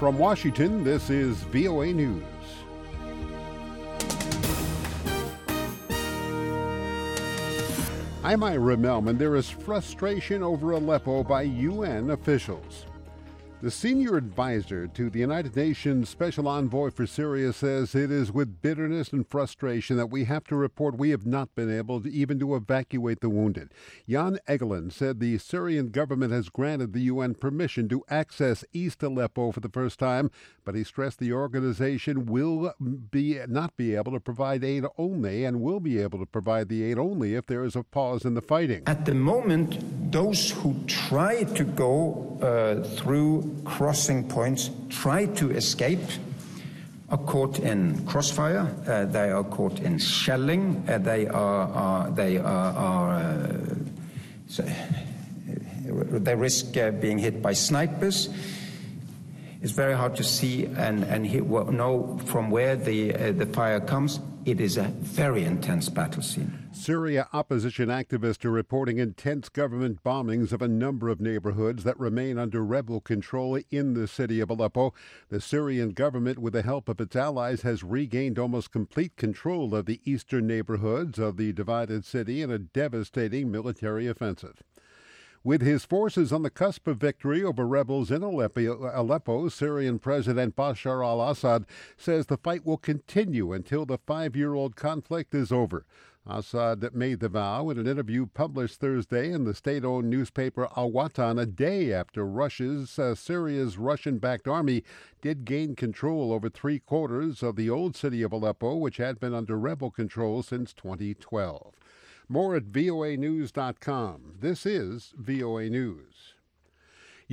From Washington, this is VOA News. I'm Ira Melman. There is frustration over Aleppo by UN officials. The senior advisor to the United Nations Special Envoy for Syria says it is with bitterness and frustration that we have to report we have not been able to even to evacuate the wounded. Jan Egeland said the Syrian government has granted the UN permission to access East Aleppo for the first time, but he stressed the organization will not be able to provide aid only and will be able to provide the aid only if there is a pause in the fighting. At the moment, those who try to go through crossing points, try to escape, are caught in crossfire. They are caught in shelling. They risk being hit by snipers. It's very hard to see and know from where the fire comes. It is a very intense battle scene. Syria opposition activists are reporting intense government bombings of a number of neighborhoods that remain under rebel control in the city of Aleppo. The Syrian government, with the help of its allies, has regained almost complete control of the eastern neighborhoods of the divided city in a devastating military offensive. With his forces on the cusp of victory over rebels in Aleppo, Syrian President Bashar al-Assad says the fight will continue until the 5-year-old conflict is over. Assad made the vow in an interview published Thursday in the state-owned newspaper Al Watan, a day after Syria's Russian-backed army did gain control over 3/4 of the old city of Aleppo, which had been under rebel control since 2012. More at voanews.com. This is VOA News.